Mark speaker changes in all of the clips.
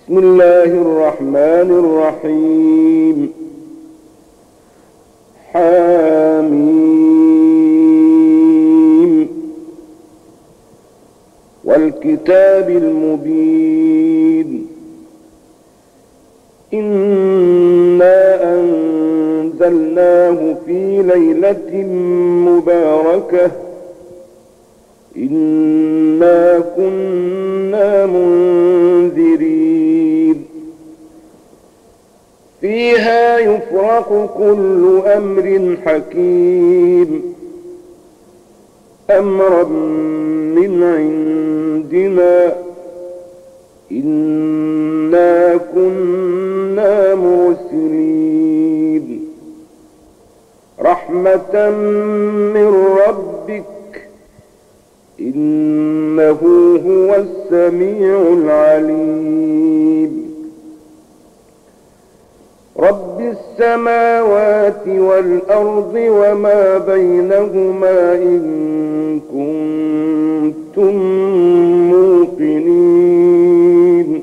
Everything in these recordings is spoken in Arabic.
Speaker 1: بسم الله الرحمن الرحيم. حميم والكتاب المبين. إنا أنزلناه في ليلة مباركة إنا كنا منذرين فيها يفرق كل أمر حكيم أمرا من عندنا إنا كنا مرسلين رحمة من ربك إنه هو السميع العليم. رب السماوات والأرض وما بينهما إن كنتم موقنين.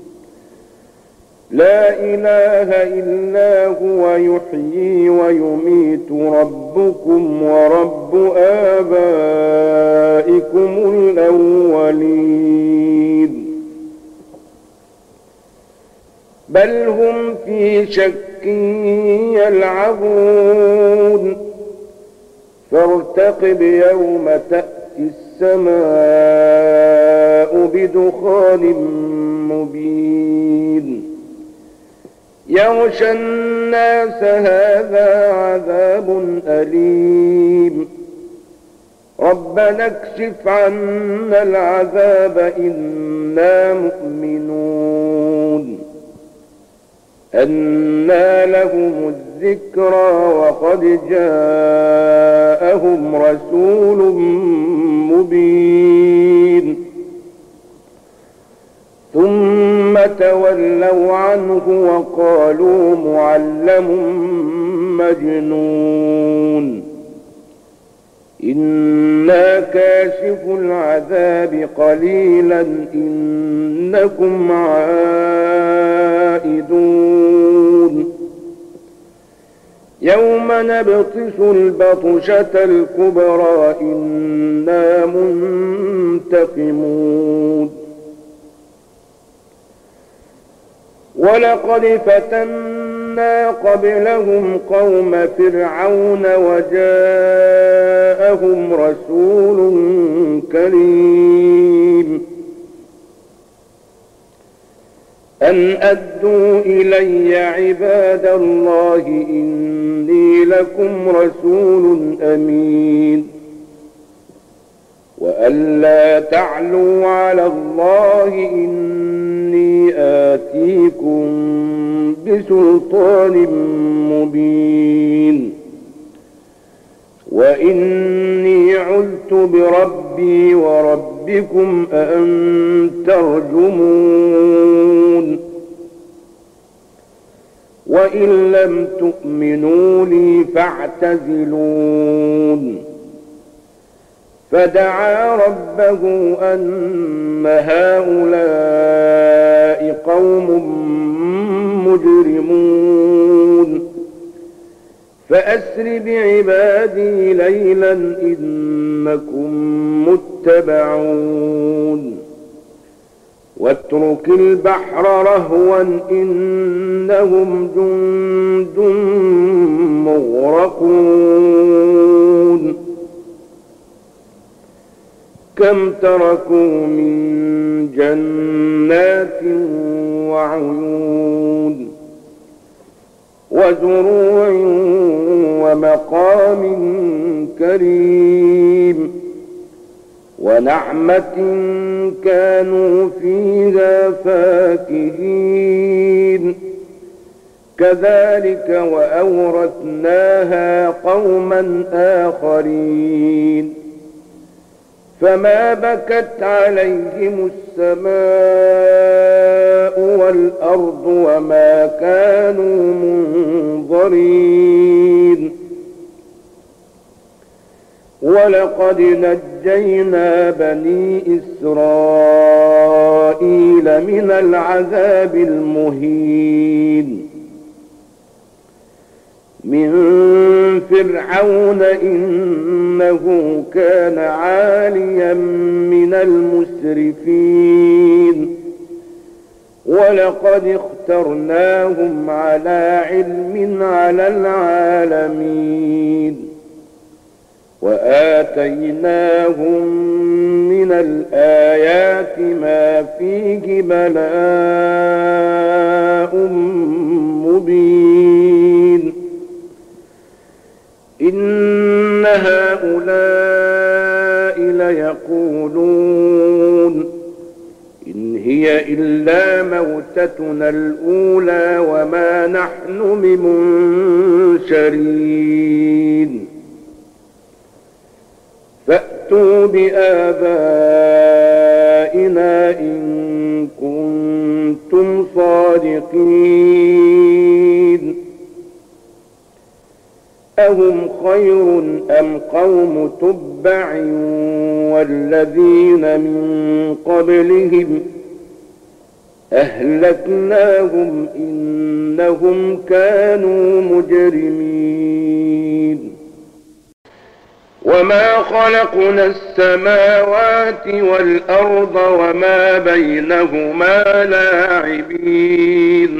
Speaker 1: لا إله إلا هو يحيي ويميت ربكم ورب آبائكم الأولين بل هم في شك يلعبون فارتقب يوم تأتي السماء بدخان مبين يغشى الناس هذا عذاب أليم ربنا اكشف عنا العذاب إنا مؤمنون. أنى لهم الذكرى وقد جاءهم رسول مبين ثم تولوا عنه وقالوا معلم مجنون. إنا كاشف العذاب قليلا إنكم عائدون. يوم نبطش البطشة الكبرى إنا منتقمون. ولقد فتنا قبلهم قوم فرعون وجاءهم رسول كريم أن أدوا إلي عباد الله إني لكم رسول أمين وأن لا تعلوا على الله إني آتيكم بسلطان مبين وإني عذت بربي وربكم أن ترجمون وإن لم تؤمنوا لي فاعتزلون. فدعا ربه أن هؤلاء قوم مجرمون فأسر بعبادي ليلا إنكم متبعون واترك البحر رهوا إنهم جند مغرقون. كم تركوا من جنات وعيون وزروع ومقام كريم ونعمة كانوا فيها فاكهين كذلك وأورثناها قوما آخرين. فما بكت عليهم السماء والأرض وما كانوا منظرين. ولقد نجينا نجينا بني إسرائيل من العذاب المهين من فرعون إنه كان عاليا من المسرفين ولقد اخترناهم على علم على العالمين وآتيناهم من الآيات ما فيه بلاء مبين إن هؤلاء ليقولون إن هي إلا موتتنا الأولى وما نحن بمنشرين فأتوا بآبائنا إن كنتم صادقين أهم خير أم قوم تبع والذين من قبلهم أهلكناهم إنهم كانوا مجرمين وما خلقنا السماوات والأرض وما بينهما لاعبين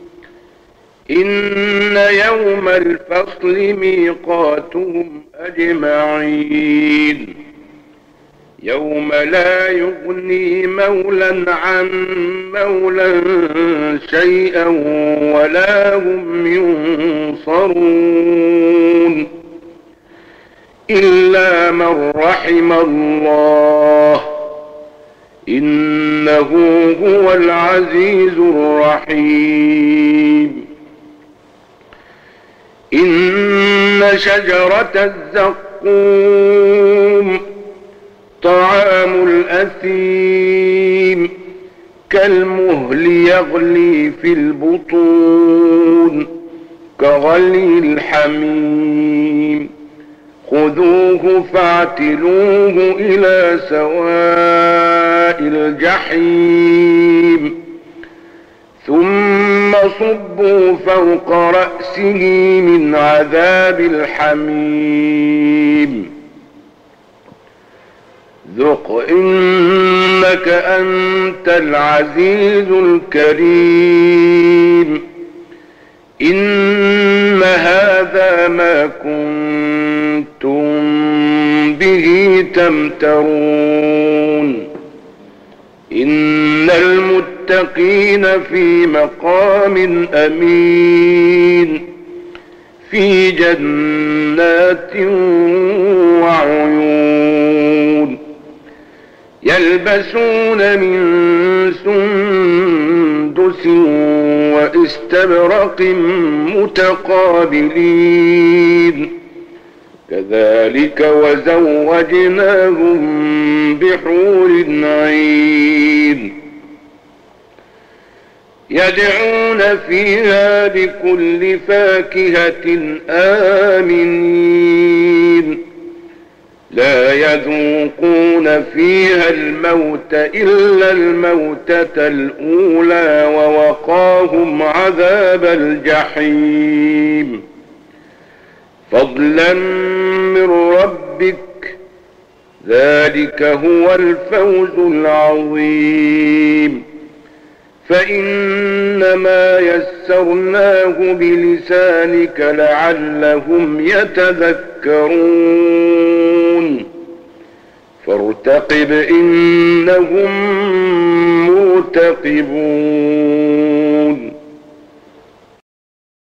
Speaker 1: إن يوم الفصل ميقاتهم أجمعين يوم لا يغني مولى عن مولى شيئا ولا هم ينصرون إلا من رحم الله إنه هو العزيز الرحيم إن شجرة الزقوم طعام الأثيم كالمهل يغلي في البطون كغلي الحميم خذوه فاعتلوه إلى سواء الجحيم ثم صبوا فوق رأسه من عذاب الحميم ذق إنك أنت العزيز الكريم إن هذا ما كنتم به تمترون إن المتقين في مقام أمين في جنات وعيون يلبسون من سندس واستبرق متقابلين كذلك وزوجناهم بحور عين يدعون فيها بكل فاكهة آمنين لا يذوقون فيها الموت إلا الموتة الأولى ووقاهم عذاب الجحيم فضلا من ربك ذلك هو الفوز العظيم فإنما يسرناه بلسانك لعلهم يتذكرون فارتقب إنهم مرتقبون